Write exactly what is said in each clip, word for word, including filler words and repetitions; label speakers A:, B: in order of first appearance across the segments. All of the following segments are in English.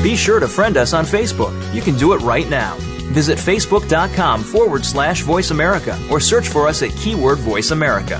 A: Be sure to friend us on Facebook. You can do it right now. Visit facebook.com forward slash Voice America or search for us at keyword Voice America.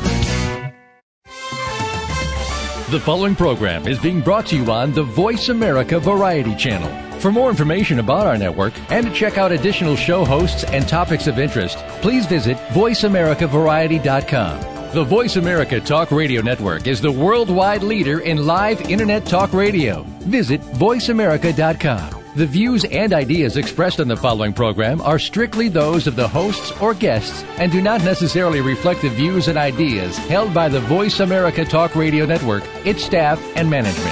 B: The following program is being brought to you on the Voice America Variety Channel. For more information about our network and to check out additional show hosts and topics of interest, please visit voice america variety dot com. The Voice America Talk Radio Network is the worldwide leader in live Internet talk radio. Visit voice america dot com. The views and ideas expressed on the following program are strictly those of the hosts or guests and do not necessarily reflect the views and ideas held by the Voice America Talk Radio Network, its staff, and management.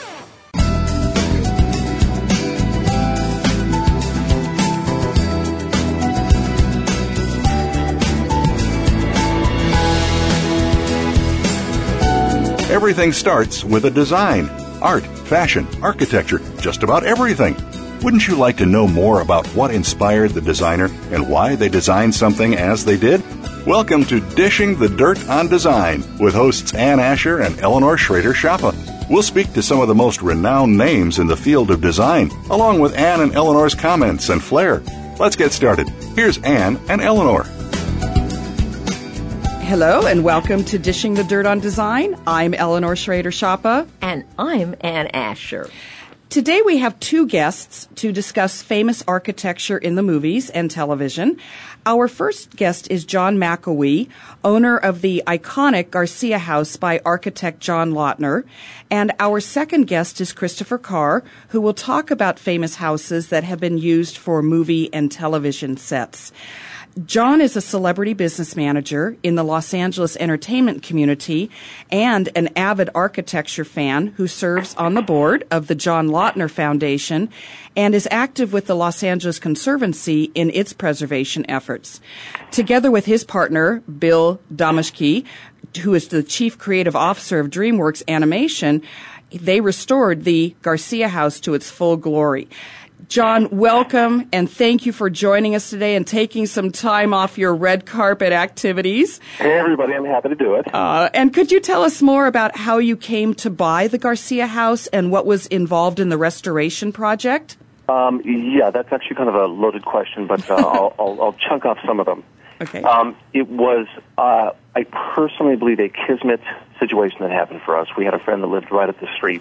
C: Everything starts with a design. Art, fashion, architecture, just about everything. Wouldn't you like to know more about what inspired the designer and why they designed something as they did? Welcome to Dishing the Dirt on Design with hosts Ann Asher and Eleanor Schrader-Schappa. We'll speak to some of the most renowned names in the field of design, along with Ann and Eleanor's comments and flair. Let's get started. Here's Ann and Eleanor.
D: Hello and welcome to Dishing the Dirt on Design. I'm Eleanor Schrader-Schappa.
E: And I'm Ann Asher.
D: Today we have two guests to discuss famous architecture in the movies and television. Our first guest is John McElwee, owner of the iconic Garcia House by architect John Lautner. And our second guest is Christopher Carr, who will talk about famous houses that have been used for movie and television sets. John is a celebrity business manager in the Los Angeles entertainment community and an avid architecture fan who serves on the board of the John Lautner Foundation and is active with the Los Angeles Conservancy in its preservation efforts. Together with his partner, Bill Damaschke, who is the chief creative officer of DreamWorks Animation, they restored the Garcia House to its full glory. John, welcome, and thank you for joining us today and taking some time off your red carpet activities.
F: Hey, everybody, I'm happy to do it.
D: Uh, and could you tell us more about how you came to buy the Garcia House and what was involved in the restoration project?
F: Um, yeah, that's actually kind of a loaded question, but uh, I'll, I'll, I'll chunk off some of them.
D: Okay.
F: Um, it was, uh, I personally believe, a kismet situation that happened for us. We had a friend that lived right up the street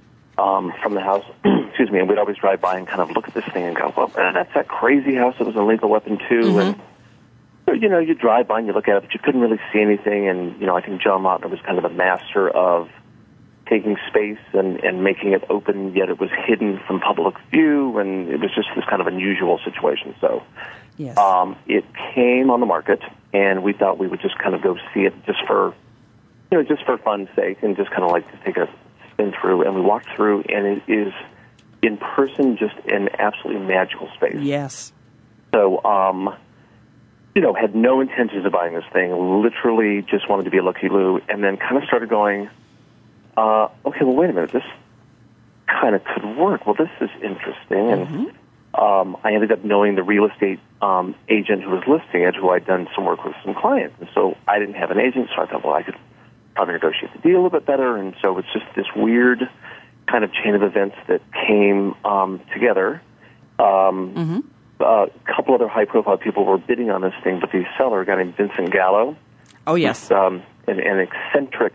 F: Um, from the house, excuse me, and we'd always drive by and kind of look at this thing and go, well, that's that crazy house that was a lethal weapon, too.
D: Mm-hmm.
F: And, you know, you drive by and you look at it, but you couldn't really see anything. And, you know, I think John Lautner was kind of the master of taking space and, and making it open, yet it was hidden from public view. And it was just this kind of unusual situation. So
D: yes.
F: um, it came on the market, and we thought we would just kind of go see it just for, you know, just for fun's sake and just kind of like to take a been through, and we walked through, and it is, in person, just an absolutely magical space.
D: Yes.
F: So, um, you know, had no intentions of buying this thing, literally just wanted to be a looky-loo, and then kind of started going, uh, okay, well, wait a minute, this kind of could work. Well, this is interesting, and
D: mm-hmm.
F: um, I ended up knowing the real estate um, agent who was listing it, who I'd done some work with some clients, and so I didn't have an agent, so I thought, well, I could probably negotiate the deal a little bit better, and so it's just this weird kind of chain of events that came um, together. Um,
D: mm-hmm.
F: A couple other high-profile people were bidding on this thing, but the seller, a guy named Vincent Gallo,
D: oh yes,
F: was, um, an, an eccentric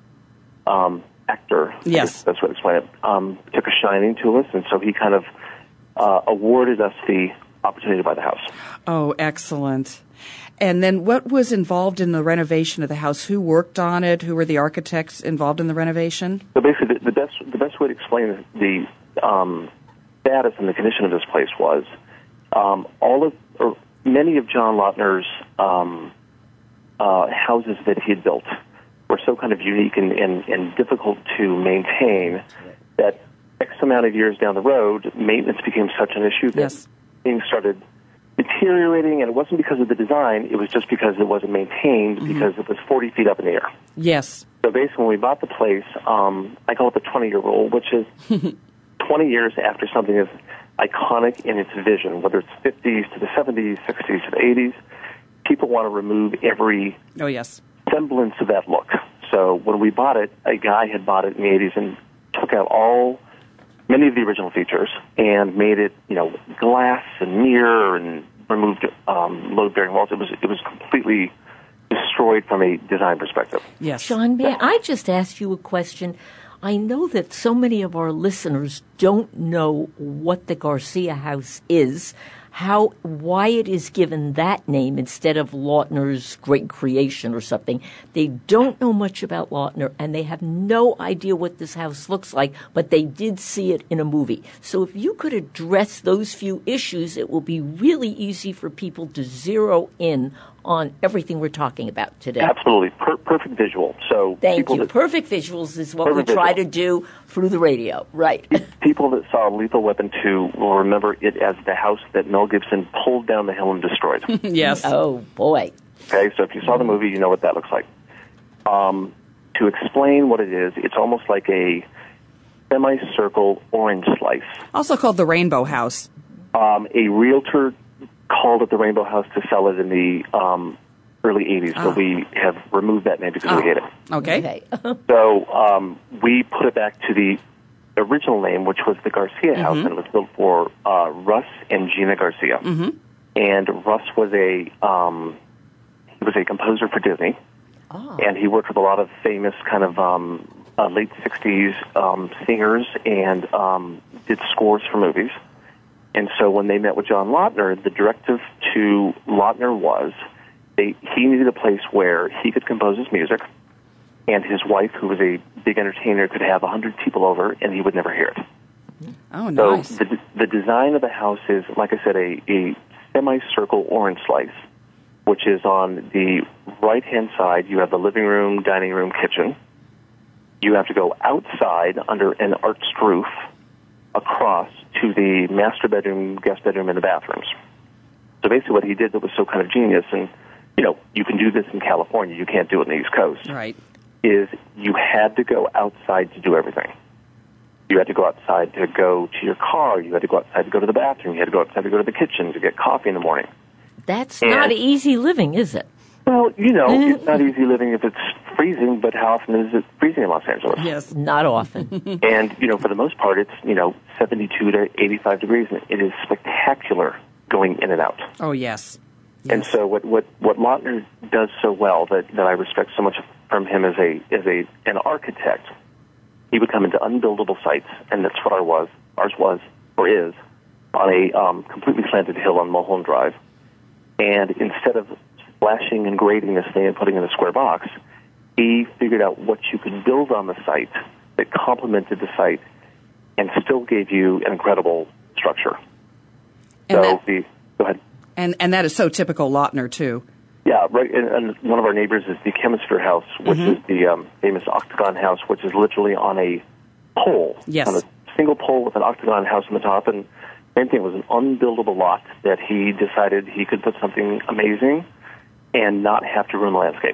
F: um, actor,
D: yes,
F: that's what I explain it, um, took a shining to us, and so he kind of uh, awarded us the opportunity to buy the house.
D: Oh, excellent. And then what was involved in the renovation of the house? Who worked on it? Who were the architects involved in the renovation?
F: So basically, the, the best the best way to explain the um, status and the condition of this place was um, all of or many of John Lautner's um, uh, houses that he had built were so kind of unique and, and, and difficult to maintain that X amount of years down the road, maintenance became such an issue that
D: yes.
F: things started deteriorating, and it wasn't because of the design, it was just because it wasn't maintained, mm-hmm. because it was forty feet up in the air.
D: Yes.
F: So basically, when we bought the place, um, I call it the twenty-year rule, which is twenty years after something is iconic in its vision, whether it's fifties to the seventies, sixties to the eighties, people want to remove every
D: oh, yes.
F: semblance of that look. So when we bought it, a guy had bought it in the eighties and took out all many of the original features and made it, you know, glass and mirror and removed um, load-bearing walls. It was it was completely destroyed from a design perspective.
D: Yes.
E: Sean, may I just ask you a question? I know that so many of our listeners don't know what the Garcia House is, how, why it is given that name instead of Lautner's Great Creation or something. They don't know much about Lautner, and they have no idea what this house looks like, but they did see it in a movie. So if you could address those few issues, it will be really easy for people to zero in on everything we're talking about today.
F: Absolutely. Per- perfect visual. So
E: Thank
F: people
E: you.
F: That,
E: perfect visuals is what we
F: perfect
E: try
F: visual.
E: to do through the radio. Right.
F: People that saw Lethal Weapon two will remember it as the house that Mel Gibson pulled down the hill and destroyed.
D: Yes.
E: Oh, boy.
F: Okay, so if you saw the movie, you know what that looks like. Um, to explain what it is, it's almost like a semicircle orange slice.
D: Also called the Rainbow House.
F: Um, a realtor called it the Rainbow House to sell it in the um, early eighties,
D: Oh.
F: but we have removed that name because
D: Oh.
F: we hate it.
D: Okay.
E: Okay.
F: So um, we put it back to the original name, which was the Garcia House, and it was built for uh, Russ and Gina Garcia. Mm-hmm. And Russ was a um, he was a composer for Disney,
E: Oh.
F: and he worked with a lot of famous kind of um, uh, late sixties um, singers and um, did scores for movies. And so when they met with John Lautner, the directive to Lautner was they, he needed a place where he could compose his music, and his wife, who was a big entertainer, could have one hundred people over, and he would never hear it.
D: Oh, nice.
F: So the, the design of the house is, like I said, a, a semicircle orange slice, which is on the right-hand side. You have the living room, dining room, kitchen. You have to go outside under an arched roof across to the master bedroom, guest bedroom, and the bathrooms. So basically what he did that was so kind of genius, and, you know, you can do this in California, you can't do it in the East Coast,
D: Right.
F: is you had to go outside to do everything. You had to go outside to go to your car, you had to go outside to go to the bathroom, you had to go outside to go to the kitchen to get coffee in the morning.
E: That's
F: And-
E: not easy living, is it?
F: Well, you know, it's not easy living if it's freezing, but how often is it freezing in Los Angeles?
D: Yes.
E: Not often.
F: And, you know, for the most part, it's, you know, seventy-two to eighty-five degrees, and it is spectacular going in and out.
D: Oh, yes.
F: And so what, what, what Lautner does so well that, that I respect so much from him as a as a an architect, he would come into unbuildable sites, and that's what ours was, ours was, or is, on a um, completely slanted hill on Mulholland Drive. And instead of splashing and grading this thing and putting it in a square box, he figured out what you could build on the site that complemented the site and still gave you an incredible structure.
D: And
F: so
D: that-
F: the go ahead.
D: And and that is so typical Lautner, too.
F: Yeah, right. And, and one of our neighbors is the Chemisphere House, which
D: Mm-hmm.
F: is the um, famous octagon house, which is literally on a pole.
D: Yes.
F: On a single pole with an octagon house on the top. And same thing, it was an unbuildable lot that he decided he could put something amazing and not have to ruin the landscape.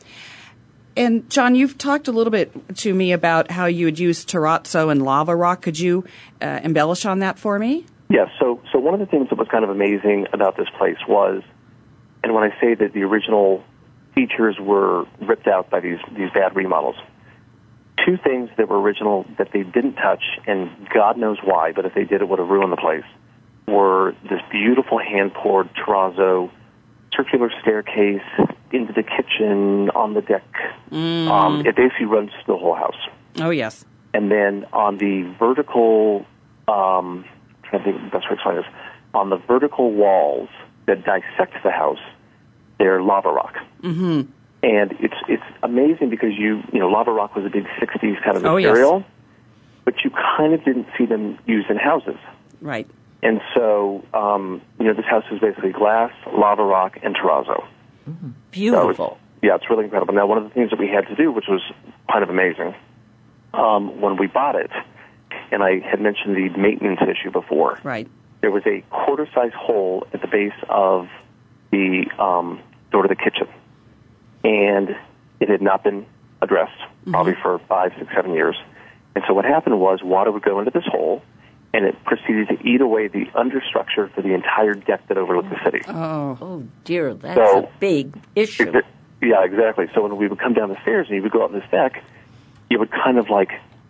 D: And, John, you've talked a little bit to me about how you would use terrazzo and lava rock. Could you uh, embellish on that for me?
F: Yeah, so so one of the things that was kind of amazing about this place was, and when I say that the original features were ripped out by these, these bad remodels, two things that were original that they didn't touch, and God knows why, but if they did, it would have ruined the place, were this beautiful hand-poured terrazzo, circular staircase into the kitchen, on the deck.
D: Mm.
F: Um, it basically runs the whole house.
D: Oh, yes.
F: And then on the vertical, um, I'm trying to think of the best way to explain this, on the vertical walls that dissect the house, they're lava rock.
D: Mm-hmm.
F: And it's it's amazing because you you know lava rock was a big sixties kind of
D: Oh, yes.
F: material, but you kind of didn't see them used in houses.
D: Right.
F: And so um, you know this house is basically glass, lava rock, and terrazzo.
E: Beautiful.
F: So it's, yeah, it's really incredible. Now, one of the things that we had to do, which was kind of amazing, um, when we bought it, and I had mentioned the maintenance issue before,
D: Right.
F: there was a quarter-size hole at the base of the um, door to the kitchen, and it had not been addressed probably for five, six, seven years. And so what happened was water would go into this hole, and it proceeded to eat away the understructure for the entire deck that overlooked the city.
D: Oh.
E: Oh, dear, that's
F: So-
E: a big issue.
F: Yeah, exactly. So when we would come down the stairs and you would go up this deck, you would kind of like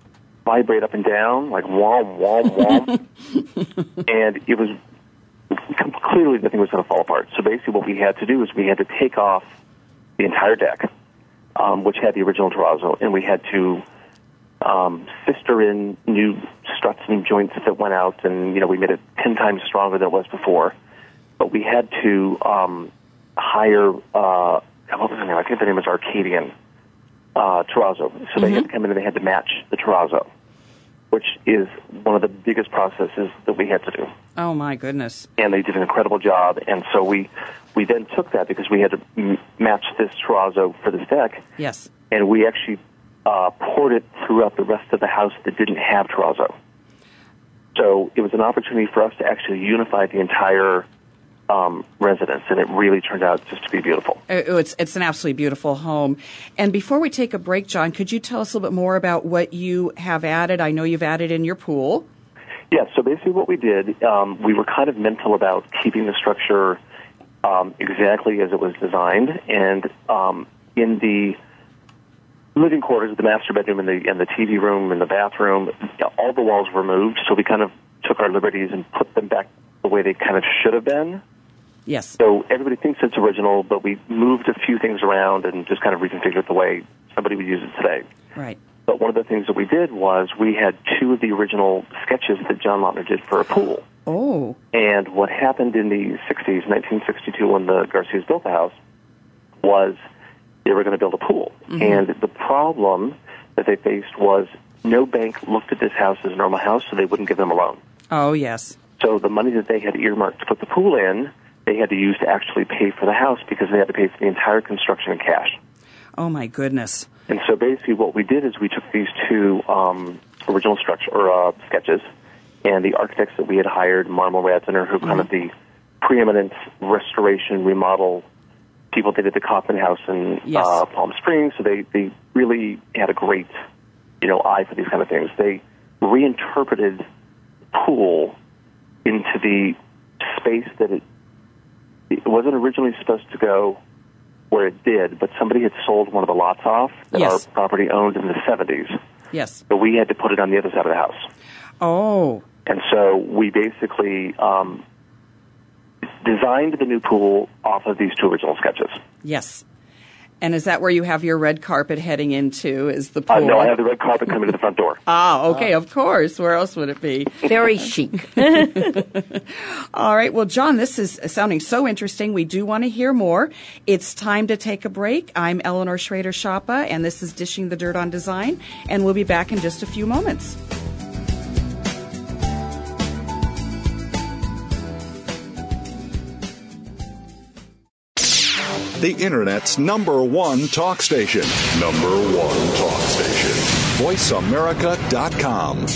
F: vibrate up and down, like whom, whom, whom. And it was clearly the thing was going to fall apart. So basically what we had to do is we had to take off the entire deck, um, which had the original terrazzo, and we had to um, sister in new struts and joints that went out, and, you know, we made it ten times stronger than it was before. But we had to um, hire, uh, what was the name? I think the name was Arcadian uh, terrazzo. So mm-hmm. they had to come in and they had to match the terrazzo, which is one of the biggest processes that we had to do.
D: Oh, my goodness.
F: And they did an incredible job. And so we, we then took that because we had to m- match this terrazzo for this deck.
D: Yes.
F: And we actually uh, poured it throughout the rest of the house that didn't have terrazzo. So it was an opportunity for us to actually unify the entire Um, residence, and it really turned out just to be beautiful.
D: It's it's an absolutely beautiful home. And before we take a break, John, could you tell us a little bit more about what you have added? I know you've added in your pool.
F: Yeah, so basically what we did, um, we were kind of mental about keeping the structure um, exactly as it was designed, and um, in the living quarters, the master bedroom and the, and the T V room and the bathroom, all the walls were moved, so we kind of took our liberties and put them back the way they kind of should have been.
D: Yes.
F: So everybody thinks it's original, but we moved a few things around and just kind of reconfigured it the way somebody would use it today.
D: Right.
F: But one of the things that we did was we had two of the original sketches that John Lautner did for a pool.
D: Oh.
F: And what happened in the sixties, nineteen sixty-two, when the Garcias built the house, was they were going to build a pool. Mm-hmm. And the problem that they faced was no bank looked at this house as a normal house, so they wouldn't give them a loan.
D: Oh, yes.
F: So the money that they had earmarked to put the pool in, they had to use to actually pay for the house because they had to pay for the entire construction in cash.
D: Oh, my goodness.
F: And so basically what we did is we took these two um, original structure or uh, sketches, and the architects that we had hired, Marmol Radziner, who mm-hmm. kind of the preeminent restoration, remodel people. They did the Kaufman House in
D: yes.
F: uh, Palm Springs, so they, they really had a great, you know, eye for these kind of things. They reinterpreted the pool into the space that it, it wasn't originally supposed to go where it did, but somebody had sold one of the lots off that
D: yes.
F: our property owned in the seventies.
D: Yes.
F: So we had to put it on the other side of the house.
D: Oh.
F: And so we basically um, designed the new pool off of these two original sketches.
D: Yes. And is that where you have your red carpet heading into, is the pool?
F: Uh, no, I have the red carpet coming to the front door.
D: Ah, okay, of course. Where else would it be?
E: Very chic.
D: All right. Well, John, this is sounding so interesting. We do want to hear more. It's time to take a break. I'm Eleanor Schrader-Schappa, and this is Dishing the Dirt on Design, and we'll be back in just a few moments.
C: The Internet's number one talk station. Number one talk station. voice america dot com.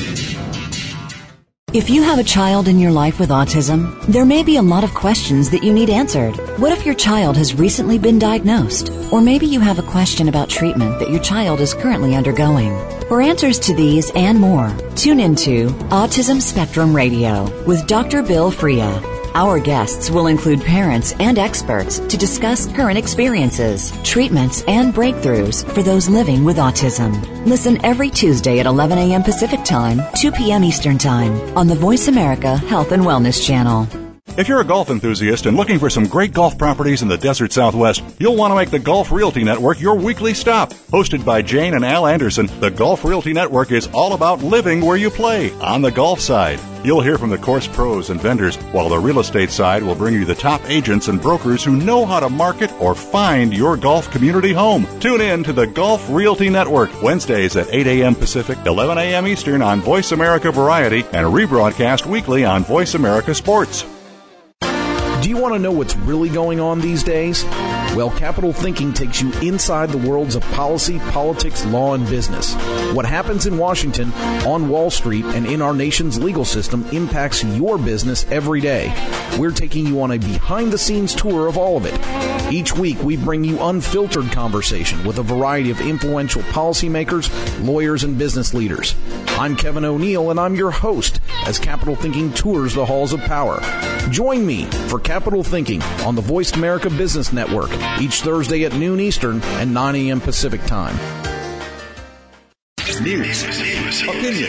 G: If you have a child in your life with autism, there may be a lot of questions that you need answered. What if your child has recently been diagnosed? Or maybe you have a question about treatment that your child is currently undergoing. For answers to these and more, tune into Autism Spectrum Radio with Doctor Bill Freya. Our guests will include parents and experts to discuss current experiences, treatments, and breakthroughs for those living with autism. Listen every Tuesday at eleven a.m. Pacific Time, two p.m. Eastern Time on the Voice America Health and Wellness Channel.
C: If you're a golf enthusiast and looking for some great golf properties in the desert Southwest, you'll want to make the Golf Realty Network your weekly stop. Hosted by Jane and Al Anderson, the Golf Realty Network is all about living where you play, on the golf side. You'll hear from the course pros and vendors, while the real estate side will bring you the top agents and brokers who know how to market or find your golf community home. Tune in to the Golf Realty Network, Wednesdays at eight a.m. Pacific, eleven a.m. Eastern on Voice America Variety, and rebroadcast weekly on Voice America Sports.
H: Do you want to know what's really going on these days? Well, Capital Thinking takes you inside the worlds of policy, politics, law, and business. What happens in Washington, on Wall Street, and in our nation's legal system impacts your business every day. We're taking you on a behind-the-scenes tour of all of it. Each week, we bring you unfiltered conversation with a variety of influential policymakers, lawyers, and business leaders. I'm Kevin O'Neill, and I'm your host as Capital Thinking tours the halls of power. Join me for Capital Thinking on the Voice America Business Network each Thursday at noon Eastern and nine a.m. Pacific Time.
C: News, opinion.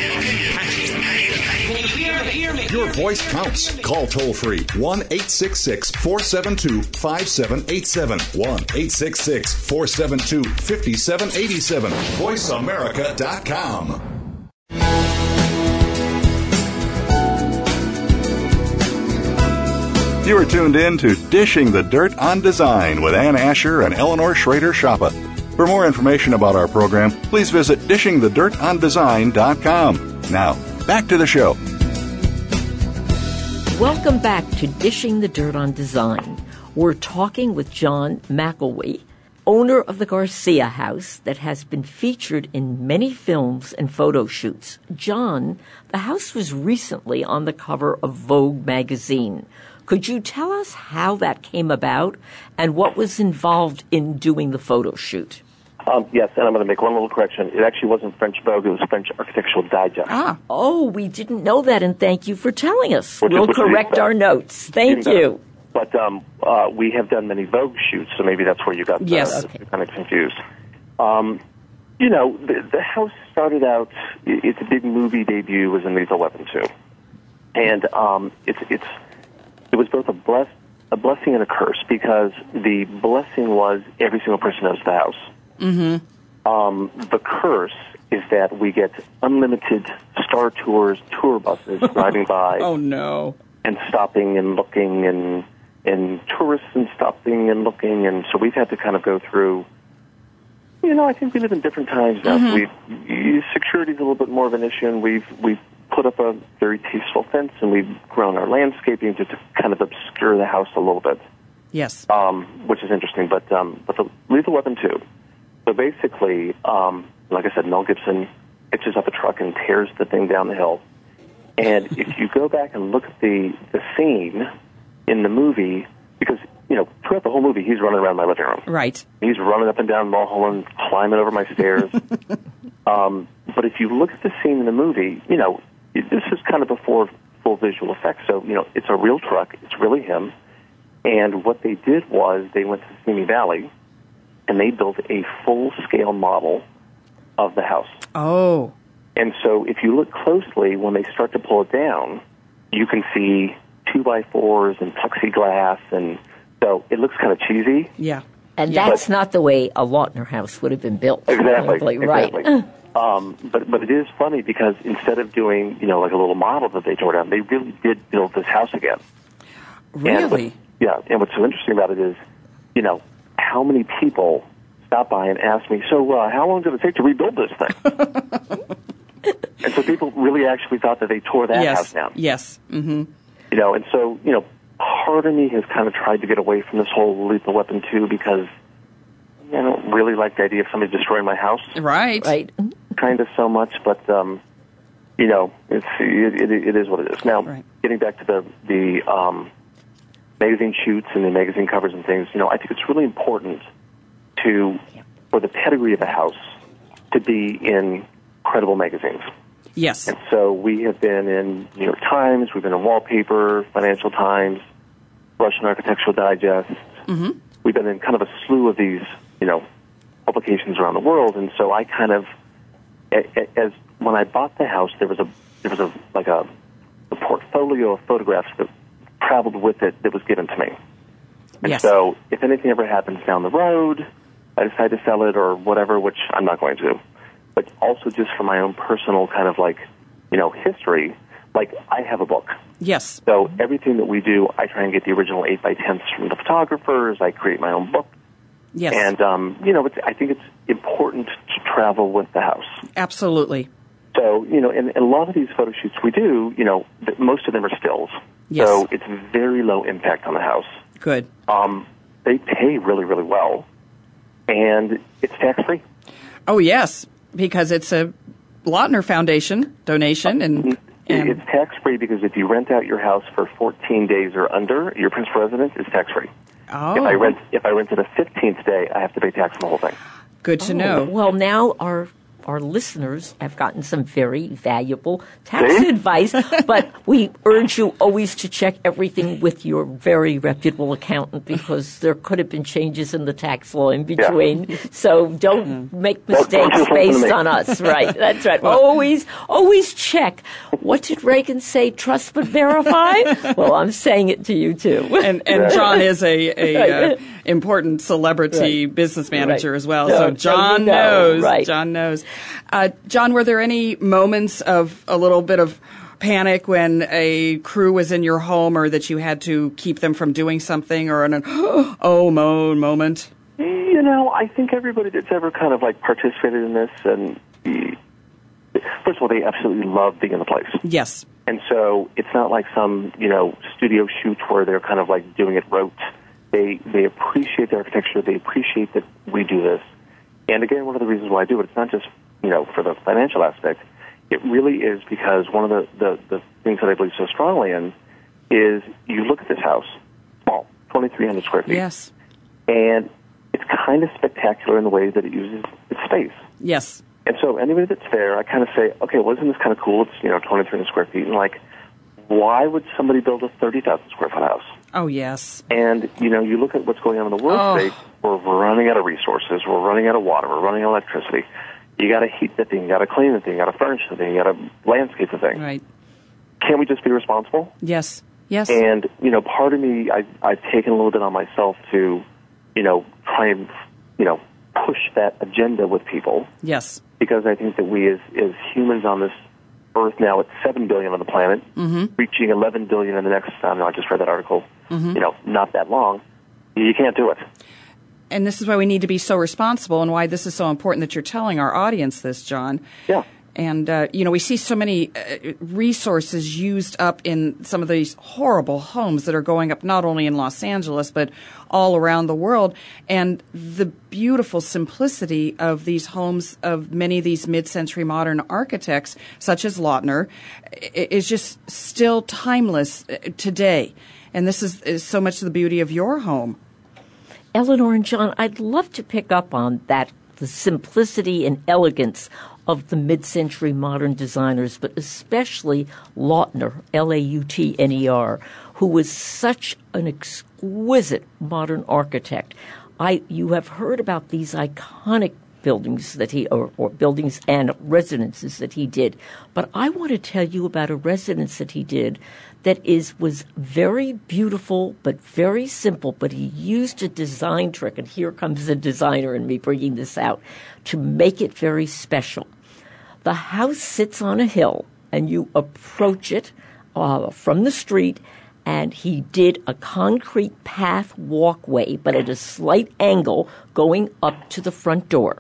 C: Your voice counts. Call toll free one eight six six, four seven two, five seven eight seven. one eight six six, four seven two, five seven eight seven. voice america dot com. You are tuned in to Dishing the Dirt on Design with Ann Asher and Eleanor Schrader-Schappa. For more information about our program, please visit dishing the dirt on design dot com. Now, back to the show.
E: Welcome back to Dishing the Dirt on Design. We're talking with John McElwee, owner of the Garcia House that has been featured in many films and photo shoots. John, the house was recently on the cover of Vogue magazine. Could you tell us how that came about and what was involved in doing the photo shoot?
F: Um, yes, and I'm going to make one little correction. It actually wasn't French Vogue, it was French Architectural Digest.
E: Ah, oh, we didn't know that, and thank you for telling us.
F: Which,
E: we'll
F: which
E: correct our notes. Thank you.
F: But um, uh, we have done many Vogue shoots, so maybe that's where you got
D: yes.
F: uh,
E: okay.
F: kind of confused. Um, you know, the, the house started out, its big movie debut was in Lethal Weapon two. And um, it's, it's, it was both a, bless, a blessing and a curse, because the blessing was every single person knows the house.
D: Mm-hmm.
F: Um, the curse is that we get unlimited Star Tours tour buses driving by.
D: Oh, no.
F: And stopping and looking, and and tourists and stopping and looking. And so we've had to kind of go through, you know, I think we live in different times now. Mm-hmm. We've, security is a little bit more of an issue, and we've, we've put up a very tasteful fence, and we've grown our landscaping to, to kind of obscure the house a little bit.
D: Yes.
F: Um, which is interesting. But, um, but the Lethal Weapon two. So basically, um, like I said, Mel Gibson hitches up a truck and tears the thing down the hill. And if you go back and look at the, the scene in the movie, because, you know, throughout the whole movie, he's running around my living room.
D: Right.
F: He's running up and down Mulholland, climbing over my stairs. um, but if you look at the scene in the movie, you know, this is kind of before full visual effects. So, you know, it's a real truck. It's really him. And what they did was they went to Simi Valley, and they built a full-scale model of the house.
D: Oh.
F: And so if you look closely, when they start to pull it down, you can see two-by-fours and plexiglass, and so it looks kind of cheesy.
D: Yeah.
E: And
D: yeah.
E: that's
F: but,
E: not the way a Lautner house would have been built.
F: Exactly.
E: Probably.
F: Exactly.
E: Right.
F: um, but, but it is funny, because instead of doing, you know, like a little model that they tore down, they really did build this house again.
D: Really?
F: And what, yeah. And what's so interesting about it is, you know, how many people stop by and ask me, so uh, how long did it take to rebuild this thing? And so people really actually thought that they tore that
D: yes.
F: house down.
D: Yes. Mm-hmm.
F: You know, and so, you know, part of me has kind of tried to get away from this whole Lethal Weapon two, because I don't really like the idea of somebody destroying my house.
D: Right.
E: Right.
F: Kind of so much, but, um, you know, it's, it, it, it is what it is. Now,
D: right.
F: getting back to the, the um, magazine shoots and the magazine covers and things, you know, I think it's really important to, for the pedigree of the house, to be in credible magazines.
D: Yes.
F: And so we have been in New York Times, we've been in Wallpaper, Financial Times, Russian Architectural Digest.
D: Mm-hmm.
F: We've been in kind of a slew of these, you know, publications around the world. And so I kind of, as when I bought the house, there was a there was a like a, a portfolio of photographs that traveled with it that was given to me. And
D: yes.
F: so if anything ever happens down the road, I decide to sell it or whatever, which I'm not going to, but also just for my own personal kind of like, you know, history, like I have a book.
D: Yes.
F: So everything that we do, I try and get the original eight by tens from the photographers. I create my own book.
D: Yes.
F: And, um, you know, it's, I think it's important to travel with the house.
D: Absolutely.
F: So, you know, and, and a lot of these photo shoots we do, you know, th- most of them are stills.
D: Yes.
F: So it's very low impact on the house.
D: Good.
F: Um, they pay really, really well. And it's tax-free.
D: Oh, yes, because it's a Lautner Foundation donation. and, and
F: It's tax-free because if you rent out your house for fourteen days or under, your principal residence is tax-free.
D: Oh.
F: If I rent, if I rented a fifteenth day, I have to pay tax on the whole thing.
D: Good to
E: Oh,
D: know.
E: Well, now our our listeners have gotten some very valuable tax advice, but we urge you always to check everything with your very reputable accountant because there could have been changes in the tax law in between. Yeah. So don't mm-hmm. make mistakes based on us. Right. That's right. Always, always check. What did Reagan say? Trust but verify? Well, I'm saying it to you too.
D: And, and John is a, a right. uh, important celebrity right. business manager right. as well. No, so John so you know. knows. Right. John knows. Uh, John, were there any moments of a little bit of panic when a crew was in your home or that you had to keep them from doing something or an oh moan moment?
F: You know, I think everybody that's ever kind of like participated in this, and the, first of all, they absolutely love being in the place.
D: Yes.
F: And so it's not like some, you know, studio shoot where they're kind of like doing it rote. They they appreciate the architecture. They appreciate that we do this. And again, one of the reasons why I do it, it's not just, you know, for the financial aspect. It really is because one of the, the, the things that I believe so strongly in is you look at this house, small, twenty-three hundred square feet.
D: Yes.
F: And it's kind of spectacular in the way that it uses its space.
D: Yes.
F: And so anybody that's there, I kind of say, okay, well, isn't this kind of cool? It's, you know, twenty-three hundred square feet. And like, why would somebody build a thirty thousand square foot house?
D: Oh, yes.
F: And, you know, you look at what's going on in the world
D: oh.
F: today, we're, we're running out of resources, we're running out of water, we're running out of electricity. You got to heat the thing, you got to clean the thing, you got to furnish the thing, you got to landscape the thing.
D: Right.
F: Can't we just be responsible?
D: Yes. Yes.
F: And, you know, part of me, I, I've taken a little bit on myself to, you know, try and, you know, push that agenda with people.
D: Yes.
F: Because I think that we as, as humans on this Earth now, it's seven billion on the planet,
D: mm-hmm.
F: reaching eleven billion in the next, I don't know, I just read that article,
D: mm-hmm.
F: you know, not that long. You can't do it.
D: And this is why we need to be so responsible and why this is so important that you're telling our audience this, John.
F: Yeah.
D: And, uh, you know, we see so many uh, resources used up in some of these horrible homes that are going up not only in Los Angeles, but all around the world. And the beautiful simplicity of these homes of many of these mid-century modern architects, such as Lautner, is just still timeless today. And this is, is so much the beauty of your home.
E: Eleanor and John, I'd love to pick up on that, the simplicity and elegance of the mid-century modern designers, but especially Lautner, L A U T N E R, who was such an exquisite modern architect. I, you have heard about these iconic buildings that he, or, or buildings and residences that he did, but I want to tell you about a residence that he did that is was very beautiful but very simple, but he used a design trick, and here comes the designer in me bringing this out, to make it very special. The house sits on a hill, and you approach it uh, from the street, and he did a concrete path walkway, but at a slight angle going up to the front door.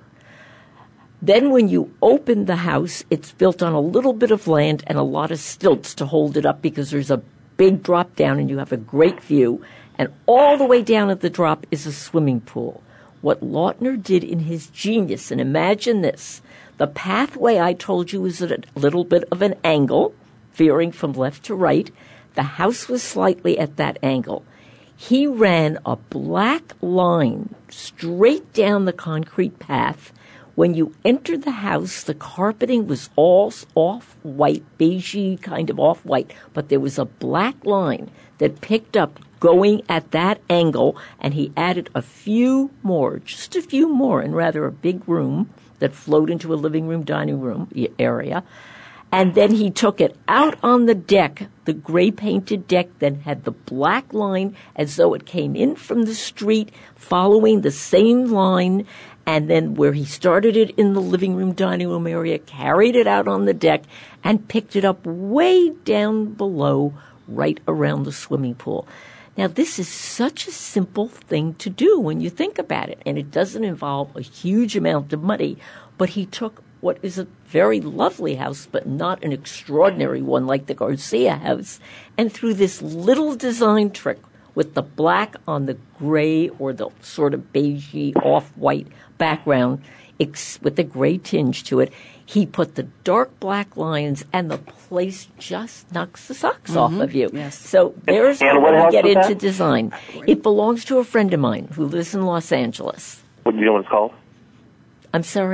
E: Then when you open the house, it's built on a little bit of land and a lot of stilts to hold it up because there's a big drop down and you have a great view. And all the way down at the drop is a swimming pool. What Lautner did in his genius, and imagine this, the pathway I told you is at a little bit of an angle, veering from left to right. The house was slightly at that angle. He ran a black line straight down the concrete path. When you entered the house, the carpeting was all off-white, beigey, kind of off-white, but there was a black line that picked up going at that angle, and he added a few more, just a few more, in rather a big room that flowed into a living room, dining room area. And then he took it out on the deck, the gray-painted deck, then had the black line as though it came in from the street, following the same line, and then where he started it in the living room, dining room area, carried it out on the deck, and picked it up way down below, right around the swimming pool. Now, this is such a simple thing to do when you think about it, and it doesn't involve a huge amount of money, but he took what is a very lovely house, but not an extraordinary one like the Garcia house, and through this little design trick with the black on the gray or the sort of beigey off-white background ex- with the gray tinge to it, he put the dark black lines, and the place just knocks the socks mm-hmm. off of you.
D: Yes.
E: So there's
F: and
E: how we get into
F: that?
E: design. It belongs to a friend of mine who lives in Los Angeles.
F: What do you know what it's called?
E: I'm sorry?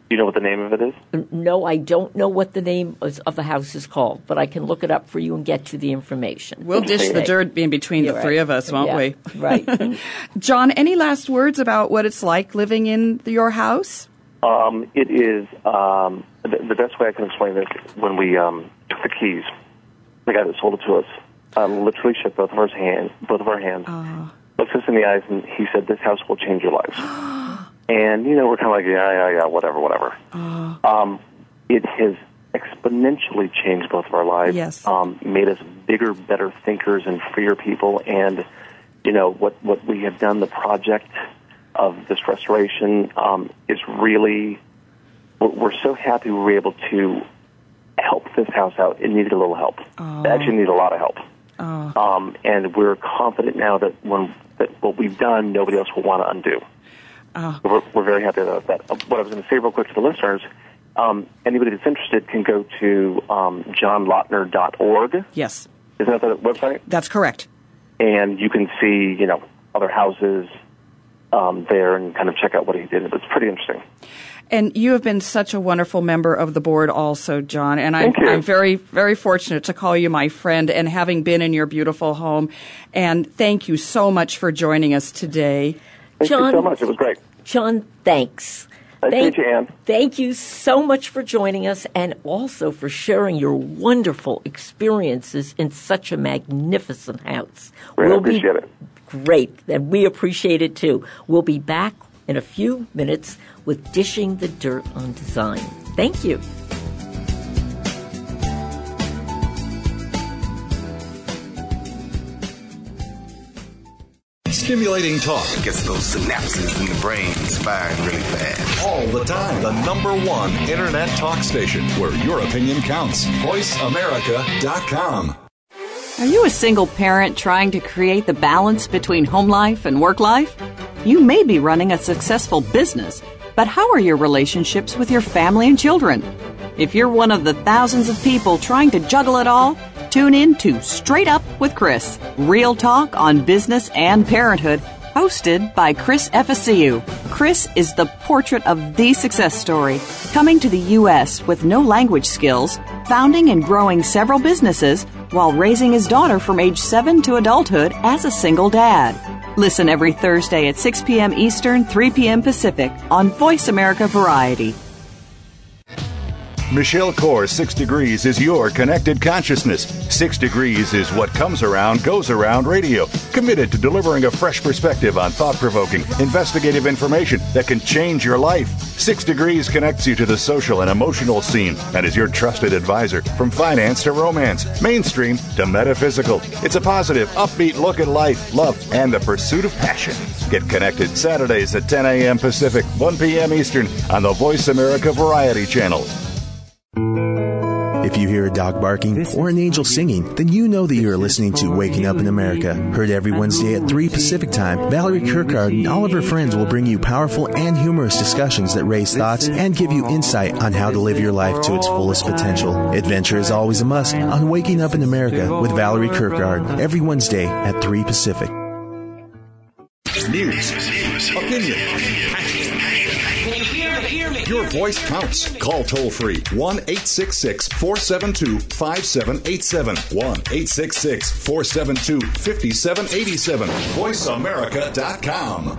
F: you know what the name of it is?
E: No, I don't know what the name of the house is called, but I can look it up for you and get you the information.
D: We'll dish the dirt in between
E: You're
D: the
E: right.
D: three of us, won't
E: yeah,
D: we?
E: Right.
D: John, any last words about what it's like living in your house?
F: Um, it is, um, the, the best way I can explain this, when we um, took the keys, the guy that sold it to us um, literally shook both of our hands, both of our hands, uh. looked us in the eyes, and he said, "This house will change your lives." And, you know, we're kind of like, yeah, yeah, yeah, whatever, whatever. Uh, um, it has exponentially changed both of our lives.
D: Yes.
F: Um, made us bigger, better thinkers and freer people. And, you know, what, what we have done, the project of this restoration, um, is really, we're, we're so happy we were able to help this house out. It needed a little help.
D: Oh.
F: It actually needed a lot of help.
D: Oh.
F: Um, and we're confident now that when that what we've done, nobody else will want to undo.
D: Oh.
F: We're, we're very happy about that. Uh, what I was going to say real quick to the listeners, um, anybody that's interested can go to um, john lautner dot org.
D: Yes.
F: Isn't that the website?
D: That's correct.
F: And you can see, you know, other houses um, there and kind of check out what he did. It's pretty interesting.
D: And you have been such a wonderful member of the board also, John. And I'm, I'm very, very fortunate to call you my friend and having been in your beautiful home. And thank you so much for joining us today.
F: Thank
E: John,
F: you so much. It was great.
E: John, thanks.
F: Nice
E: thank,
F: to meet you, Ann.
E: Thank you so much for joining us and also for sharing your wonderful experiences in such a magnificent house.
F: Great,
E: we'll
F: I appreciate
E: be,
F: it.
E: Great, and we appreciate it too. We'll be back in a few minutes with Dishing the Dirt on Design. Thank you.
I: Stimulating talk
J: gets those synapses in the brain firing really fast.
I: All the time. The number one internet talk station where your opinion counts. voice america dot com.
K: Are you a single parent trying to create the balance between home life and work life? You may be running a successful business, but how are your relationships with your family and children? If you're one of the thousands of people trying to juggle it all, tune in to Straight Up with Chris, real talk on business and parenthood, hosted by Chris Efesiu. Chris is the portrait of the success story, coming to the U S with no language skills, founding and growing several businesses, while raising his daughter from age seven to adulthood as a single dad. Listen every Thursday at six p.m. Eastern, three p.m. Pacific on Voice America Variety.
C: Michelle Core Six Degrees is your connected consciousness. Six Degrees is what comes around, goes around radio. Committed to delivering a fresh perspective on thought-provoking, investigative information that can change your life. Six Degrees connects you to the social and emotional scene and is your trusted advisor from finance to romance, mainstream to metaphysical. It's a positive, upbeat look at life, love, and the pursuit of passion. Get connected Saturdays at ten a.m. Pacific, one p.m. Eastern on the Voice America Variety Channel.
L: If you hear a dog barking or an angel singing, then you know that you are listening to Waking Up in America. Heard every Wednesday at three Pacific Time, Valerie Kirkard and all of her friends will bring you powerful and humorous discussions that raise thoughts and give you insight on how to live your life to its fullest potential. Adventure is always a must on Waking Up in America with Valerie Kirkard every Wednesday at three Pacific.
I: News, opinion, your voice counts. Call toll free one eight six six, four seven two, five seven eight seven. one eight six six, four seven two, five seven eight seven. voice america dot com.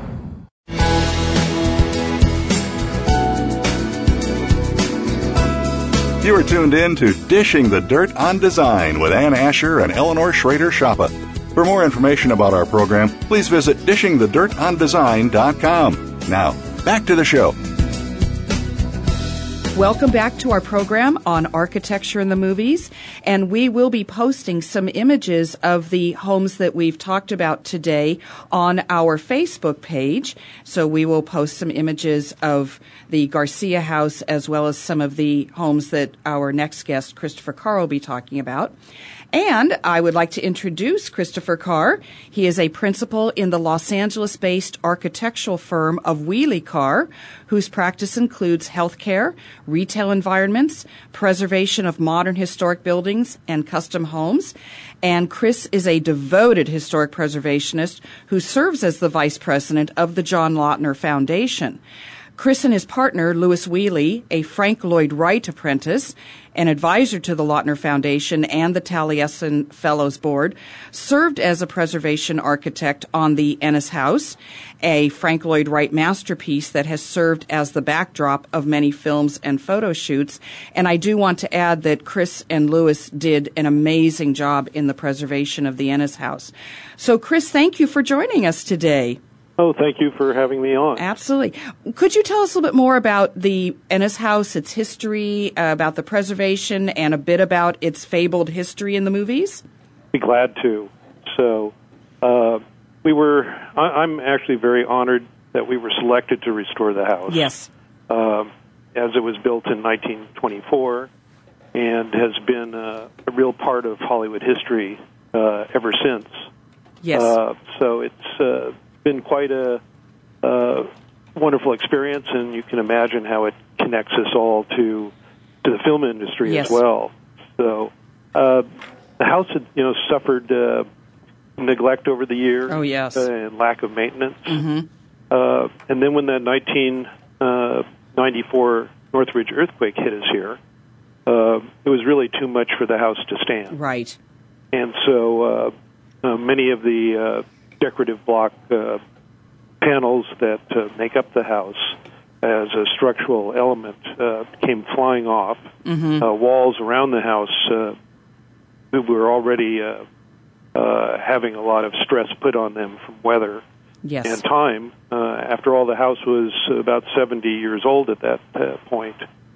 C: You are tuned in to Dishing the Dirt on Design with Ann Asher and Eleanor Schrader-Schappa. For more information about our program, please visit dishing the dirt on design dot com. Now, back to the show.
D: Welcome back to our program on architecture in the movies, and we will be posting some images of the homes that we've talked about today on our Facebook page. So we will post some images of the Garcia house as well as some of the homes that our next guest, Christopher Carr, will be talking about. And I would like to introduce Christopher Carr. He is a principal in the Los Angeles-based architectural firm of Wheelie Carr, whose practice includes healthcare, retail environments, preservation of modern historic buildings, and custom homes. And Chris is a devoted historic preservationist who serves as the vice president of the John Lautner Foundation. Chris and his partner, Louis Wheely, a Frank Lloyd Wright apprentice, an advisor to the Lautner Foundation and the Taliesin Fellows Board, served as a preservation architect on the Ennis House, a Frank Lloyd Wright masterpiece that has served as the backdrop of many films and photo shoots. And I do want to add that Chris and Louis did an amazing job in the preservation of the Ennis House. So, Chris, thank you for joining us today.
M: Oh, thank you for having me on.
D: Absolutely. Could you tell us a little bit more about the Ennis House, its history, uh, about the preservation, and a bit about its fabled history in the movies?
M: Be glad to. So, uh, we were, I, I'm actually very honored that we were selected to restore the house.
D: Yes.
M: Uh, as it was built in nineteen twenty-four and has been uh, a real part of Hollywood history uh, ever since.
D: Yes.
M: Uh, so it's uh, been quite a uh, wonderful experience, and you can imagine how it connects us all to to the film industry
D: yes.
M: as well. So uh, the house had, you know, suffered uh, neglect over the years.
D: Oh yes,
M: uh, and lack of maintenance.
D: Mm-hmm.
M: Uh, and then when the nineteen ninety-four Northridge earthquake hit us here, uh, it was really too much for the house to stand.
D: Right.
M: And so uh, uh, many of the uh, decorative block uh, panels that uh, make up the house as a structural element uh, came flying off.
D: Mm-hmm.
M: Uh, walls around the house uh, were already uh, uh, having a lot of stress put on them from weather
D: yes.
M: and time. Uh, after all, the house was about seventy years old at that uh, point.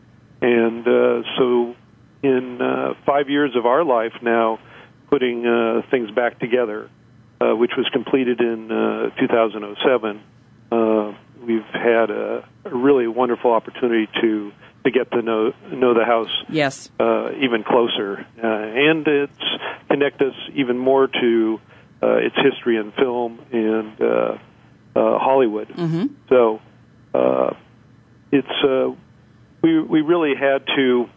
M: And uh, so in uh, five years of our life now, putting uh, things back together, uh, which was completed in uh, two thousand seven, uh, we've had a, a really wonderful opportunity to to get to know know the house
D: yes.
M: uh, even closer, uh, and it's connect us even more to uh, its history in film and uh, uh, Hollywood.
D: Mm-hmm.
M: So uh, it's uh, we we really had to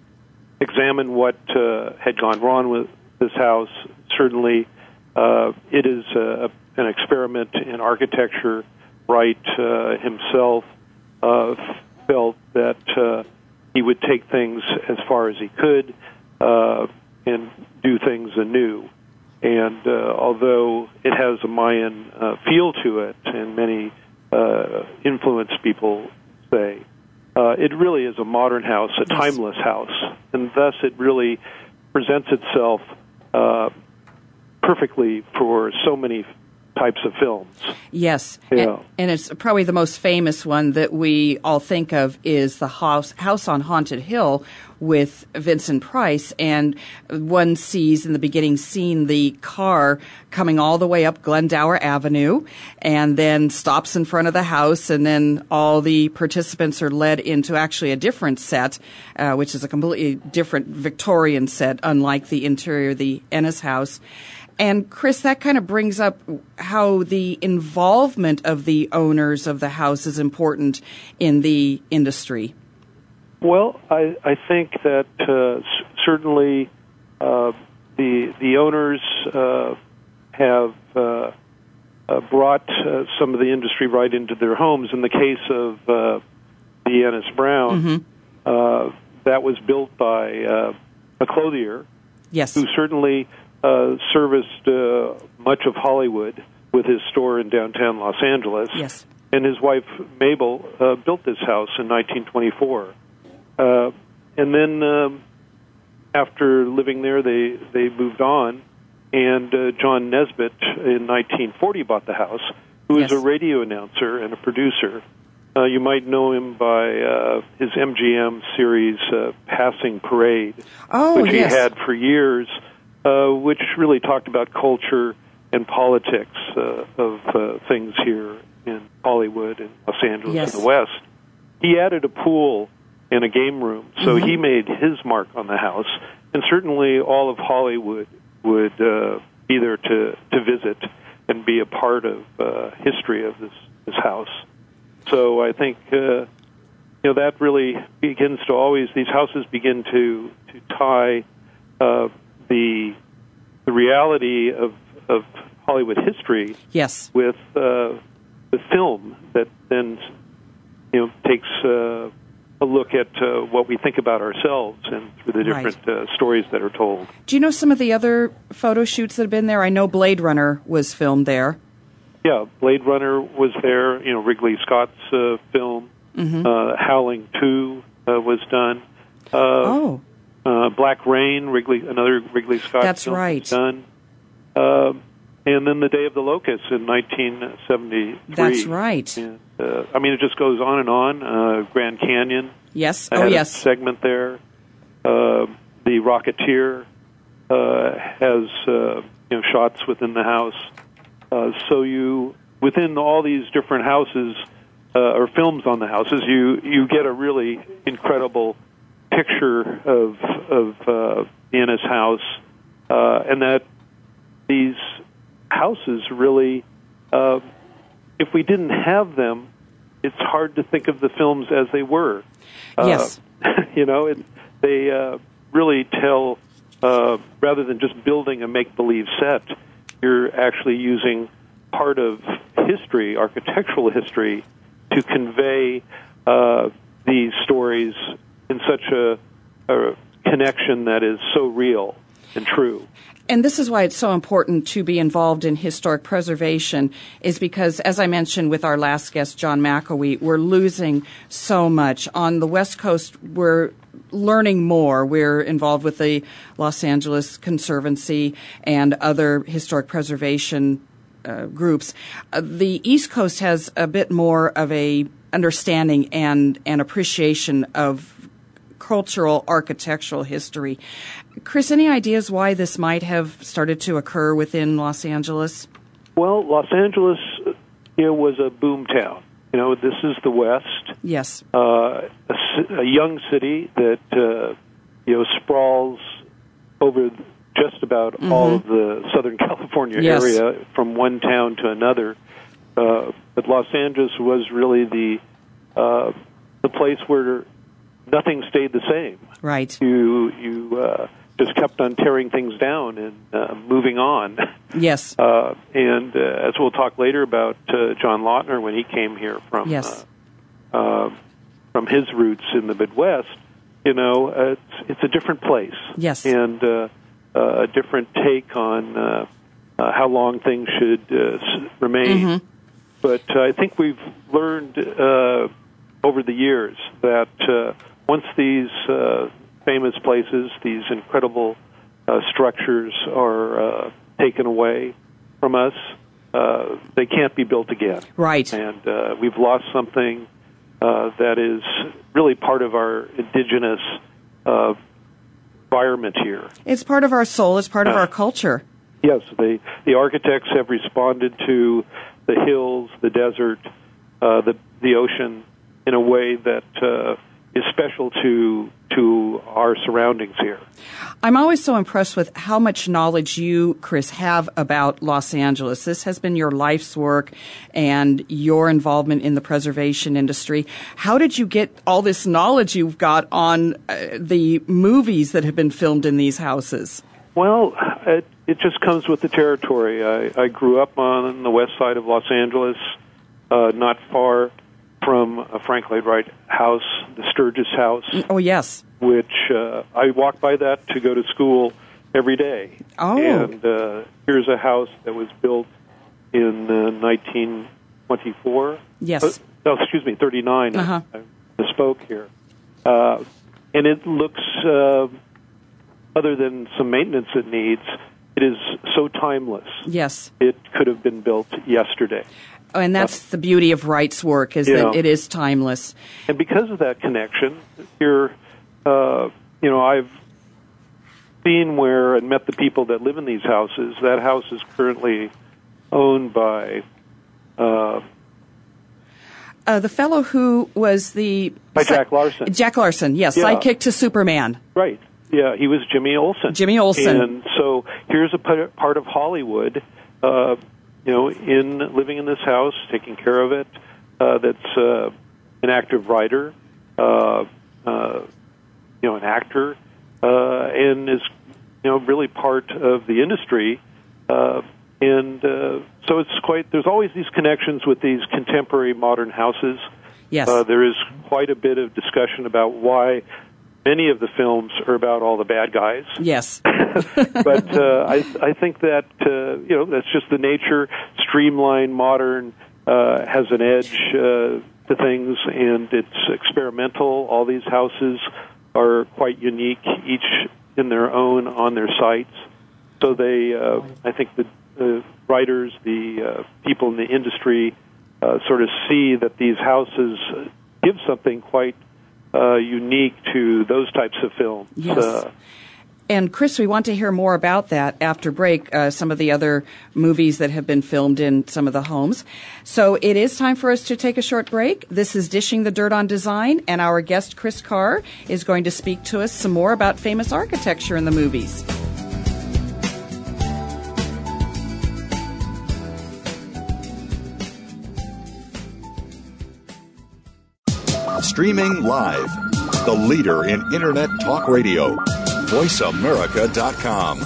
M: examine what uh, had gone wrong with this house. Certainly, uh, it is uh, an experiment in architecture. Wright uh, himself uh, felt that uh, he would take things as far as he could uh, and do things anew. And uh, although it has a Mayan uh, feel to it, and many uh, influenced people say, uh, it really is a modern house, a
D: yes.
M: timeless house, and thus it really presents itself uh, perfectly for so many types of films.
D: Yes,
M: yeah.
D: and, and it's probably the most famous one that we all think of is the house, house on Haunted Hill with Vincent Price, and one sees in the beginning scene the car coming all the way up Glendower Avenue and then stops in front of the house, and then all the participants are led into actually a different set, uh, which is a completely different Victorian set, unlike the interior of the Ennis house. And, Chris, that kind of brings up how the involvement of the owners of the house is important in the industry.
M: Well, I, I think that uh, c- certainly uh, the the owners uh, have uh, uh, brought uh, some of the industry right into their homes. In the case of uh, the Ennis Brown,
D: mm-hmm.
M: uh, that was built by uh, a clothier
D: yes.
M: who certainly Uh, serviced uh, much of Hollywood with his store in downtown Los Angeles.
D: Yes.
M: And his wife, Mabel, uh, built this house in nineteen twenty-four. Uh, and then um, after living there, they, they moved on, and uh, John Nesbitt in nineteen forty bought the house, who
D: yes.
M: is a radio announcer and a producer. Uh, you might know him by uh, his M G M series, uh, Passing Parade,
D: oh,
M: which
D: yes.
M: he had for years. Uh, which really talked about culture and politics uh, of uh, things here in Hollywood and Los Angeles
D: yes.
M: and the West. He added a pool and a game room, so
D: mm-hmm.
M: he made his mark on the house, and certainly all of Hollywood would uh, be there to, to visit and be a part of uh, history of this, this house. So I think uh, you know that really begins to always, these houses begin to, to tie uh, the the reality of of Hollywood history
D: yes.
M: with uh, the film that then you know, takes uh, a look at uh, what we think about ourselves and through the different
D: Right.
M: uh, stories that are told.
D: Do you know some of the other photo shoots that have been there? I know Blade Runner was filmed there.
M: Yeah, Blade Runner was there. You know, Ridley Scott's uh, film.
D: Mm-hmm.
M: Uh, Howling two uh, was done. Uh,
D: oh.
M: Uh, Black Rain, Wrigley, another Ridley Scott
D: That's
M: film
D: right.
M: was done. Uh, and then The Day of the Locust in nineteen seventy-three.
D: That's right.
M: And, uh, I mean, it just goes on and on. Uh, Grand Canyon.
D: Yes.
M: I
D: Oh,
M: had
D: yes.
M: a segment there. Uh, the Rocketeer uh, has uh, you know shots within the house. Uh, so you within all these different houses uh, or films on the houses, you you get a really incredible picture of of uh, Anna's house, uh, and that these houses really, uh, if we didn't have them, it's hard to think of the films as they were. Uh,
D: Yes.
M: you know, it, they uh, really tell, uh, rather than just building a make-believe set, you're actually using part of history, architectural history, to convey uh, these stories in such a, a connection that is so real and true.
D: And this is why it's so important to be involved in historic preservation, is because, as I mentioned with our last guest, John McAwee, we're losing so much. On the West Coast, we're learning more. We're involved with the Los Angeles Conservancy and other historic preservation uh, groups. Uh, the East Coast has a bit more of a understanding and, and appreciation of cultural architectural history. Chris, any ideas why this might have started to occur within Los Angeles?
M: Well, Los Angeles, you know, was a boom town. You know, this is the West.
D: Yes.
M: Uh, a, a young city that, uh, you know, sprawls over just about mm-hmm. all of the Southern California
D: yes.
M: area from one town to another. Uh, but Los Angeles was really the uh, the place where nothing stayed the same.
D: Right.
M: You you uh, just kept on tearing things down and uh, moving on.
D: Yes.
M: Uh, and uh, as we'll talk later about uh, John Lautner when he came here from
D: yes.
M: uh, uh, from his roots in the Midwest, you know, uh, it's it's a different place.
D: Yes.
M: And uh, uh, a different take on uh, uh, how long things should uh, remain.
D: Mm-hmm.
M: But uh, I think we've learned uh, over the years that uh, once these uh, famous places, these incredible uh, structures are uh, taken away from us, uh, they can't be built again.
D: Right.
M: And uh, we've lost something uh, that is really part of our indigenous uh, environment here.
D: It's part of our soul. It's part of
M: uh,
D: our culture.
M: Yes, the the architects have responded to the hills, the desert, uh, the the ocean in a way that uh, is special to to our surroundings here.
D: I'm always so impressed with how much knowledge you, Chris, have about Los Angeles. This has been your life's work and your involvement in the preservation industry. How did you get all this knowledge you've got on uh, the movies that have been filmed in these houses?
M: Well, it, it just comes with the territory. I, I grew up on the west side of Los Angeles, uh, not far from a Frank Lloyd Wright house, the Sturgis House.
D: Oh, yes.
M: Which uh, I walk by that to go to school every day.
D: Oh.
M: And uh, here's a house that was built in uh, nineteen twenty-four.
D: Yes.
M: Uh, no, excuse me, thirty-nine.
D: Uh-huh.
M: I, I misspoke here. Uh, and it looks, uh, other than some maintenance it needs, it is so timeless.
D: Yes.
M: It could have been built yesterday.
D: Oh, and that's the beauty of Wright's work, is
M: yeah.
D: that it is timeless.
M: And because of that connection, here, uh, you know, I've seen where and met the people that live in these houses. That house is currently owned by uh,
D: uh, the fellow who was the
M: by Jack Larson.
D: Jack Larson, yes,
M: yeah.
D: sidekick to Superman.
M: Right. Yeah, he was Jimmy Olsen.
D: Jimmy Olsen.
M: And so here's a part of Hollywood, uh, you know, in living in this house, taking care of it. Uh, that's uh, an active writer, uh, uh, you know, an actor, uh, and is, you know, really part of the industry. Uh, and uh, so it's quite. There's always these connections with these contemporary modern houses
D: Yes.
M: Uh, there is quite a bit of discussion about why many of the films are about all the bad guys.
D: Yes.
M: But uh, I, I think that, uh, you know, that's just the nature. Streamlined, modern, uh, has an edge uh, to things, and it's experimental. All these houses are quite unique, each in their own on their sites. So they, uh, I think the, the writers, the uh, people in the industry uh, sort of see that these houses give something quite uh, unique to those types of films.
D: Yes.
M: Uh,
D: And, Chris, we want to hear more about that after break, uh, some of the other movies that have been filmed in some of the homes. So it is time for us to take a short break. This is Dishing the Dirt on Design, and our guest, Chris Carr, is going to speak to us some more about famous architecture in the movies.
I: Streaming live, the leader in Internet talk radio. voice america dot com.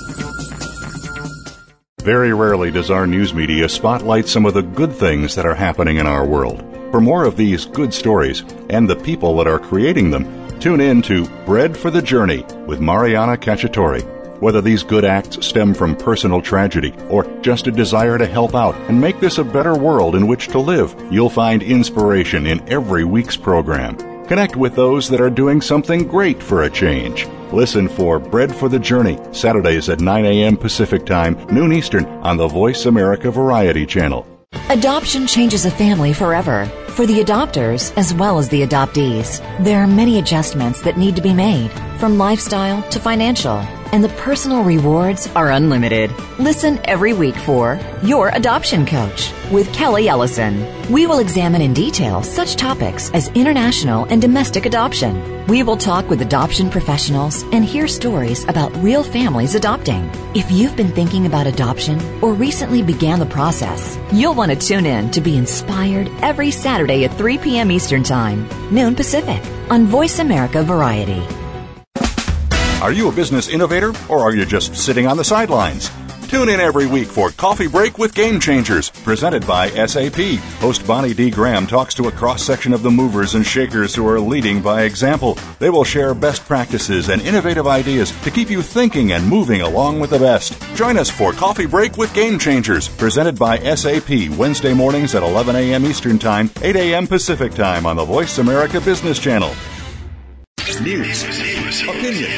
C: Very rarely does our news media spotlight some of the good things that are happening in our world. For more of these good stories and the people that are creating them, tune in to Bread for the Journey with Mariana Cacciatore. Whether these good acts stem from personal tragedy or just a desire to help out and make this a better world in which to live, you'll find inspiration in every week's program. Connect with those that are doing something great for a change. Listen for Bread for the Journey, Saturdays at nine a.m. Pacific Time, noon Eastern, on the Voice America Variety Channel.
G: Adoption changes a family forever, for the adopters as well as the adoptees. There are many adjustments that need to be made, from lifestyle to financial, and the personal rewards are unlimited. Listen every week for Your Adoption Coach with Kelly Ellison. We will examine in detail such topics as international and domestic adoption. We will talk with adoption professionals and hear stories about real families adopting. If you've been thinking about adoption or recently began the process, you'll want to tune in to be inspired every Saturday at three p.m. Eastern Time, noon Pacific, on Voice America Variety.
C: Are you a business innovator, or are you just sitting on the sidelines? Tune in every week for Coffee Break with Game Changers, presented by S A P. Host Bonnie D. Graham talks to a cross-section of the movers and shakers who are leading by example. They will share best practices and innovative ideas to keep you thinking and moving along with the best. Join us for Coffee Break with Game Changers, presented by S A P, Wednesday mornings at eleven a.m. Eastern Time, eight a.m. Pacific Time on the Voice America Business Channel.
I: News, opinion.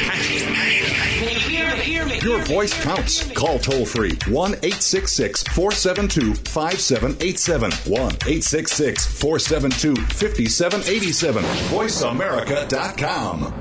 I: Your voice counts. Call toll free one eight six six, four seven two, five seven eight seven. one eight six six, four seven two, five seven eight seven. voice america dot com.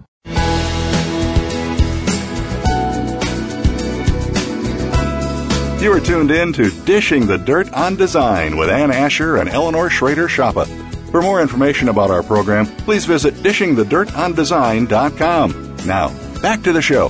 C: You are tuned in to Dishing the Dirt on Design with Ann Asher and Eleanor Schrader-Schappa. For more information about our program, please visit dishing the dirt on design dot com. Now, back to the show.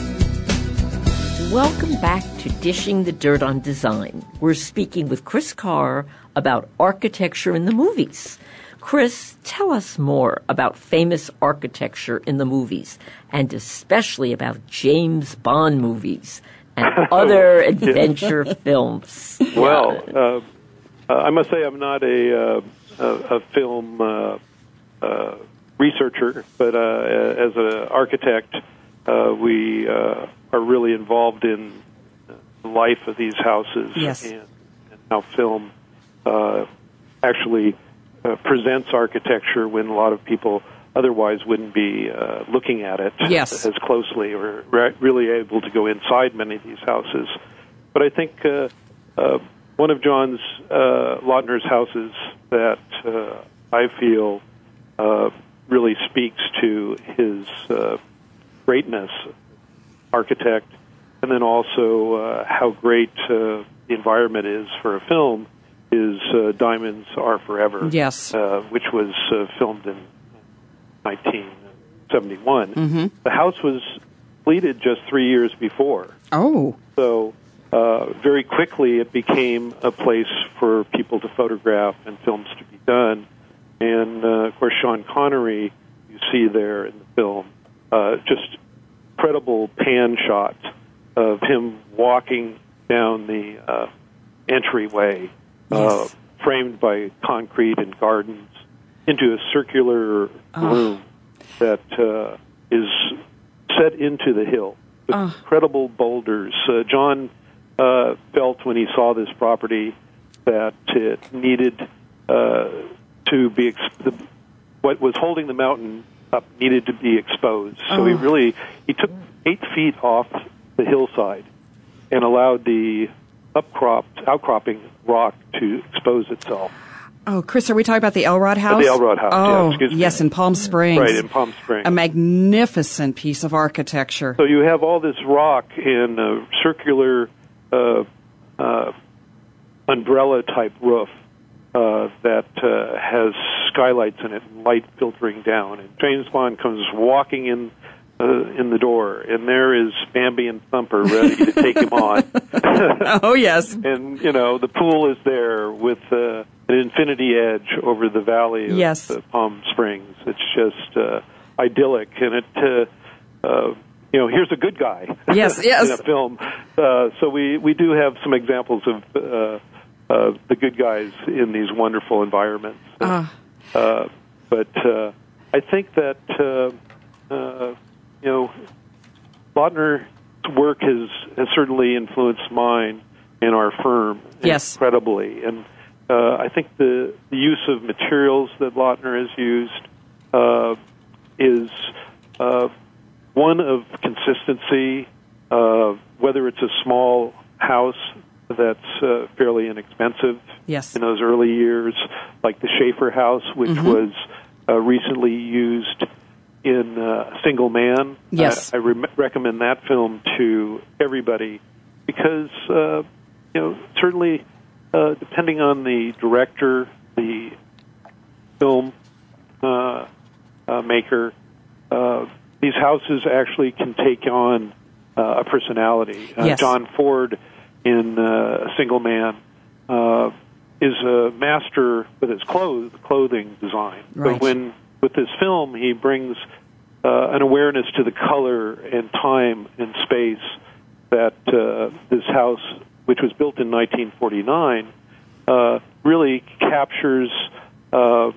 E: Welcome back to Dishing the Dirt on Design. We're speaking with Chris Carr about architecture in the movies. Chris, tell us more about famous architecture in the movies, and especially about James Bond movies and other adventure films.
M: Well, uh, uh, I must say I'm not a... Uh, A, a film uh, uh, researcher, but uh, as an architect, uh, we uh, are really involved in the life of these houses.
D: Yes.
M: and, and how film uh, actually uh, presents architecture when a lot of people otherwise wouldn't be uh, looking at it
D: yes.
M: as closely or re- really able to go inside many of these houses. But I think uh, uh, one of John's uh, Lautner's houses that uh, I feel uh, really speaks to his uh, greatness, architect, and then also uh, how great uh, the environment is for a film, is uh, Diamonds Are Forever,
D: yes.
M: uh, which was uh, filmed in nineteen seventy-one.
D: Mm-hmm.
M: The house was completed just three years before.
D: Oh.
M: So uh, very quickly it became a place for people to photograph and films to be done. And, uh, of course, Sean Connery, you see there in the film, uh, just incredible pan shots of him walking down the uh, entryway uh,
D: yes.
M: framed by concrete and gardens, into a circular
D: Oh.
M: room that uh, is set into the hill with
D: Oh.
M: incredible boulders. Uh, John uh, felt when he saw this property that it needed uh, to be ex- the, what was holding the mountain up needed to be exposed. So
D: Oh.
M: he really he took eight feet off the hillside and allowed the upcropped outcropping rock to expose itself.
D: Oh, Chris, are we talking about the Elrod House?
M: The Elrod House,
D: Oh,
M: yeah, excuse me.
D: yes, in Palm Springs.
M: Right, in Palm Springs.
D: A magnificent piece of architecture.
M: So you have all this rock in a circular uh, uh, umbrella-type roof uh, that uh, has skylights in it, and light filtering down. And James Bond comes walking in uh, in the door, and there is Bambi and Thumper ready to take him on.
D: Oh, yes.
M: And, you know, the pool is there with uh, an infinity edge over the valley of
D: Yes.
M: uh, Palm Springs. It's just uh, idyllic, and it, uh, uh, you know, here's a good guy.
D: Yes, yes.
M: in a film. Uh, so we, we do have some examples of uh, uh, the good guys in these wonderful environments.
D: Ah.
M: Uh, but uh, I think that, uh, uh, you know, Lautner's work has, has certainly influenced mine and our firm
D: Yes.
M: incredibly. And uh, I think the, the use of materials that Lautner has used uh, is uh, one of consistency, uh, whether it's a small house that's uh, fairly inexpensive
D: Yes.
M: in those early years, like the Schaefer House, which
D: Mhm.
M: was uh, recently used in uh, Single Man.
D: Yes.
M: I, I re- recommend that film to everybody because, uh, you know, certainly uh, depending on the director, the film uh, uh, maker, uh, these houses actually can take on uh, a personality. Uh,
D: Yes.
M: John Ford in uh, Single Man uh, is a master with his clothes, clothing design.
D: Right.
M: But when with this film, he brings uh, an awareness to the color and time and space that uh, this house, which was built in nineteen forty-nine, uh, really captures. Uh,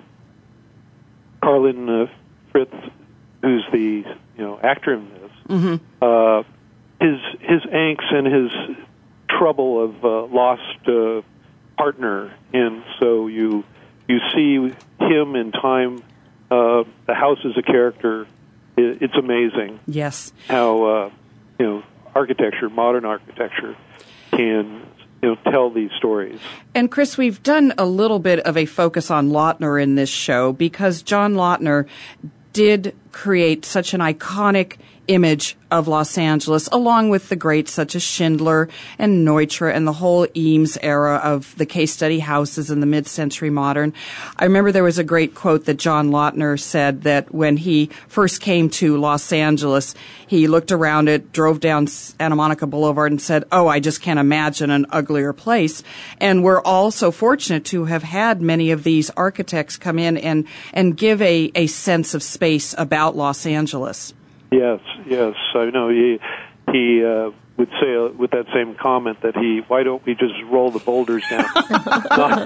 M: Carlin uh, Fritz, who's the you know actor in this,
D: Mm-hmm.
M: uh, his his angst and his trouble of uh, lost uh, partner, and so you you see him in time. Uh, the house as a character, it, it's amazing.
D: Yes.
M: How uh, you know architecture, modern architecture, can you know tell these stories.
D: And Chris, we've done a little bit of a focus on Lautner in this show because John Lautner did create such an iconic image of Los Angeles, along with the greats such as Schindler and Neutra and the whole Eames era of the case study houses in the mid-century modern. I remember there was a great quote that John Lautner said that when he first came to Los Angeles, he looked around it, drove down Santa Monica Boulevard and said, oh, I just can't imagine an uglier place. And we're all so fortunate to have had many of these architects come in and, and give a, a sense of space about Los Angeles.
M: Yes, yes, I know. He he uh, would say uh, with that same comment that he, why don't we just roll the boulders down, knock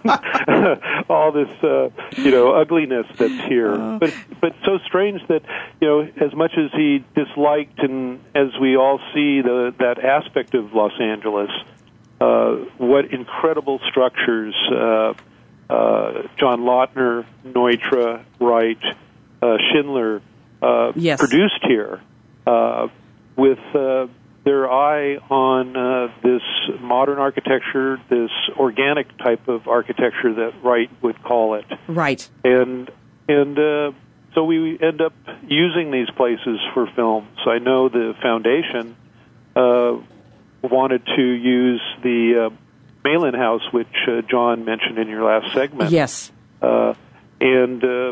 M: down all this uh, you know ugliness that's here.
D: Uh.
M: But but so strange that you know as much as he disliked and as we all see the that aspect of Los Angeles, uh, what incredible structures uh, uh, John Lautner, Neutra, Wright, uh, Schindler. Uh,
D: yes.
M: produced here uh, with uh, their eye on uh, this modern architecture, this organic type of architecture that Wright would call it.
D: Right.
M: And and uh, so we end up using these places for films. I know the Foundation uh, wanted to use the uh, Malin House, which uh, John mentioned in your last segment.
D: Yes.
M: Uh, and... Uh,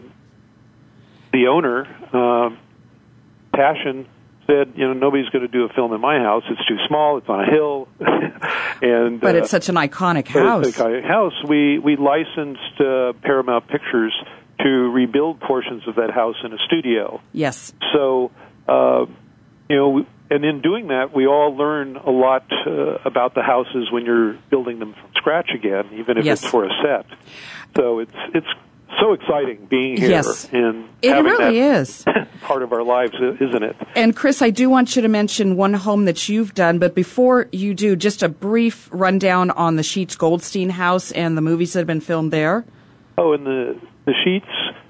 M: The owner, um, Passion, said, you know, nobody's going to do a film in my house. It's too small. It's on a hill. and
D: But
M: uh,
D: it's such an iconic
M: but
D: house.
M: It's an iconic house. We, we licensed uh, Paramount Pictures to rebuild portions of that house in a studio.
D: Yes.
M: So, uh, you know, and in doing that, we all learn a lot uh, about the houses when you're building them from scratch again, even if
D: yes.
M: it's for a set. So it's it's so exciting being here
D: yes.
M: and
D: it
M: having
D: really
M: that
D: is.
M: part of our lives, isn't it?
D: And Chris, I do want you to mention one home that you've done, but before you do, just a brief rundown on the Sheets Goldstein house and the movies that have been filmed there.
M: Oh, and the the Sheets.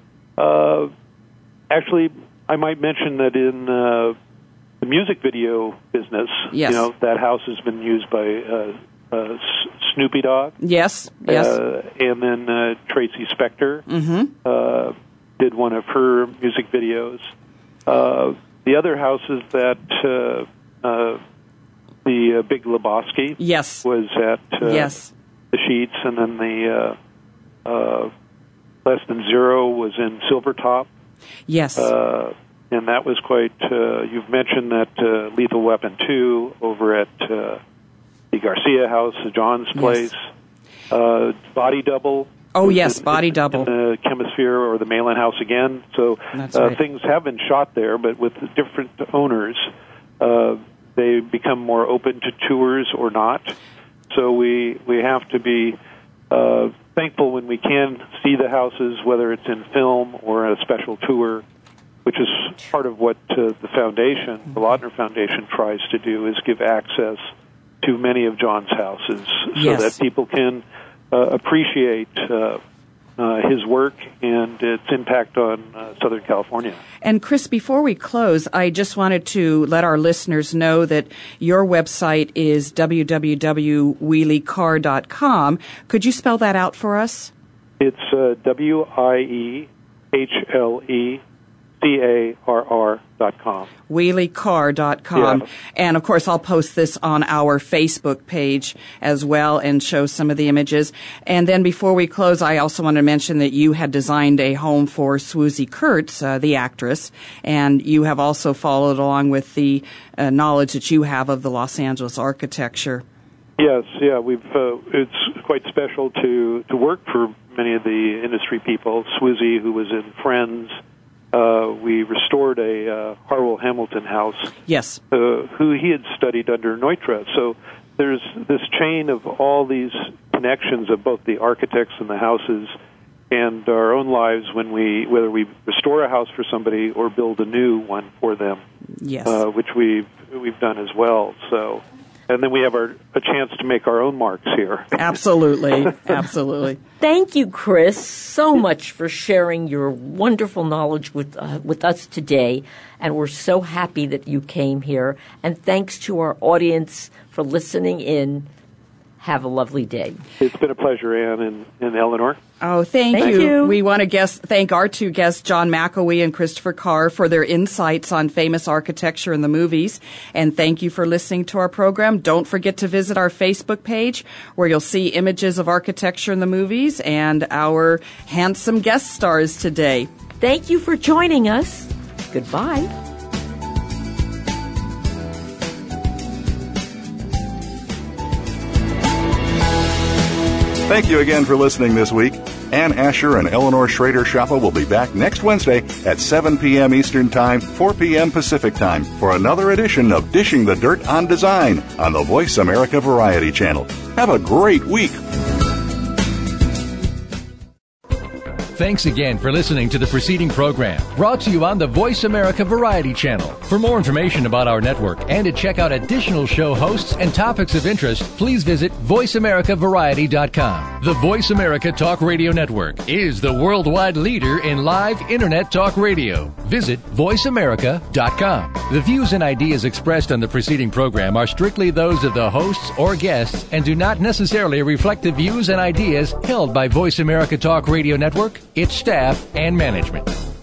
M: Uh, actually, I might mention that in uh, the music video business,
D: yes.
M: you know, that house has been used by uh, uh, Snoopy Dogg.
D: Yes, yes.
M: Uh, and then uh, Tracy Spector
D: mm-hmm.
M: uh, did one of her music videos. Uh, the other houses that uh, uh, the uh, Big Lebowski
D: yes.
M: was at uh,
D: yes.
M: the Sheets, and then the uh, uh, Less Than Zero was in Silvertop.
D: Yes.
M: Uh, and that was quite, uh, you've mentioned that uh, Lethal Weapon two over at uh, the Garcia house, John's place. Yes. Uh, Body Double.
D: Oh, yes,
M: in,
D: Body
M: in,
D: Double.
M: In the Chemisphere or the Malin house again. So
D: That's
M: uh,
D: right.
M: things have been shot there, but with different owners, uh, they become more open to tours or not. So we, we have to be uh, thankful when we can see the houses, whether it's in film or a special tour, which is part of what uh, the foundation, the Lautner Foundation, tries to do, is give access to many of John's houses
D: yes.
M: so that people can uh, appreciate uh, uh, his work and its impact on uh, Southern California.
D: And Chris, before we close, I just wanted to let our listeners know that your website is w w w dot wheelie car dot com. Could you spell that out for us?
M: It's uh, W I E H L E C A R R dot com.
D: wheelie car dot com.
M: Yeah.
D: And, of course, I'll post this on our Facebook page as well and show some of the images. And then before we close, I also want to mention that you had designed a home for Swoosie Kurtz, uh, the actress, and you have also followed along with the uh, knowledge that you have of the Los Angeles architecture.
M: Yes, yeah, we've. Uh, it's quite special to, to work for many of the industry people. Swoosie, who was in Friends. Uh, we restored a uh, Harwell Hamilton house.
D: Yes.
M: Uh, who he had studied under Neutra. So there's this chain of all these connections of both the architects and the houses and our own lives when we, whether we restore a house for somebody or build a new one for them.
D: Yes.
M: Uh, which we've, we've done as well. So, and then we have our, a chance to make our own marks here.
D: Absolutely. Absolutely.
E: Thank you, Chris, so much for sharing your wonderful knowledge with uh, with us today. And we're so happy that you came here. And thanks to our audience for listening in. Have a lovely day.
M: It's been a pleasure, Ann and, and Eleanor.
D: Oh, thank,
E: thank
D: you.
E: you.
D: We want to guess, thank our two guests, John McElwee and Christopher Carr, for their insights on famous architecture in the movies. And thank you for listening to our program. Don't forget to visit our Facebook page, where you'll see images of architecture in the movies and our handsome guest stars today.
E: Thank you for joining us. Goodbye.
C: Thank you again for listening this week. Ann Asher and Eleanor Schrader-Schappa will be back next Wednesday at seven p.m. Eastern Time, four p.m. Pacific Time for another edition of Dishing the Dirt on Design on the Voice America Variety Channel. Have a great week.
B: Thanks again for listening to the preceding program, brought to you on the Voice America Variety Channel. For more information about our network and to check out additional show hosts and topics of interest, please visit voice america variety dot com. The Voice America Talk Radio Network is the worldwide leader in live Internet talk radio. Visit voice america dot com. The views and ideas expressed on the preceding program are strictly those of the hosts or guests and do not necessarily reflect the views and ideas held by Voice America Talk Radio Network, its staff, and management.